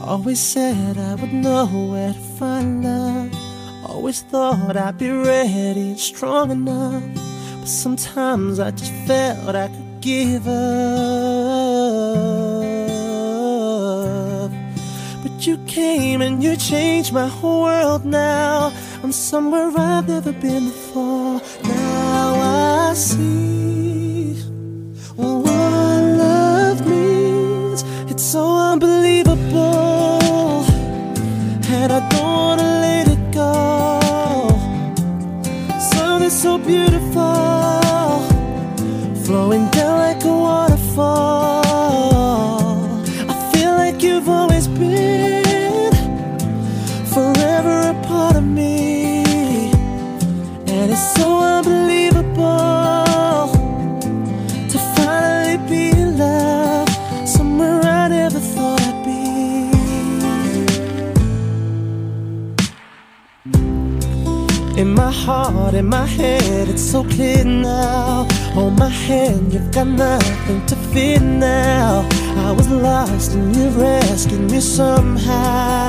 Always said I would know where to find love. Always thought I'd be ready and strong enough. But sometimes I just felt I could give up. But you came and you changed my whole world now. I'm somewhere I've never been before. Now I see what love means. It's so unbelievable, and I don't wanna let it go. Something so beautiful, flowing down like a waterfall. I feel like you've always been forever a part of me, and it's so unbelievable to finally be in love, somewhere I never thought I'd be. In my heart, in my head, it's so clear now. Hold my hand, you've got nothing to fear now. I was lost and you rescued me somehow.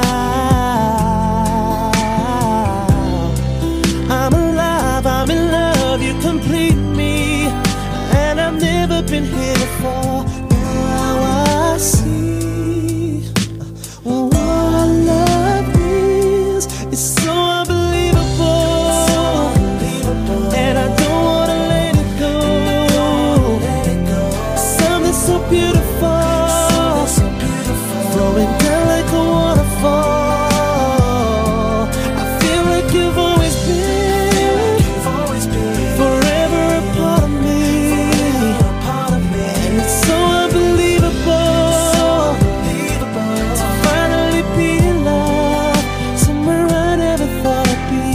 I'm alive, I'm in love, you complete me, and I've never been here before. Now I see what love means. It's so unbelievable, and I don't wanna let it go. Something so beautiful, flowing down like a waterfall. I feel like you've always been forever a part of me, and it's so unbelievable to finally be in love, somewhere I never thought I'd be.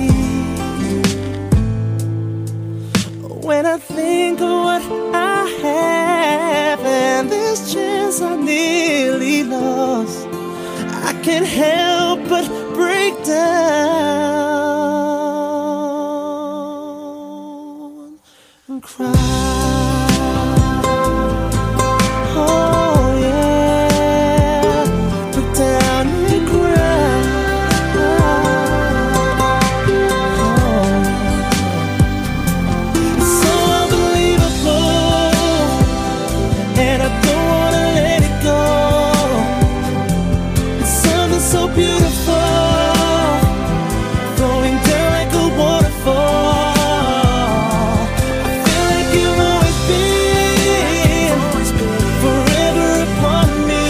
When I think of what I have and this chance I nearly lost, I can't help but break down and cry. Oh yeah, break down and cry. It's so unbelievable, and I don't wanna let it go. It's something so beautiful, flowing down like a waterfall. I feel like you've always been forever a part of me,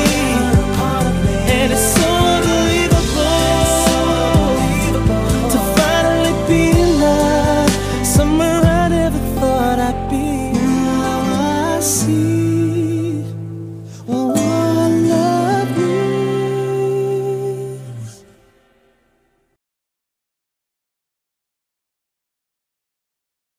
and it's so unbelievable to finally be in love, somewhere I never thought I'd be. Now I see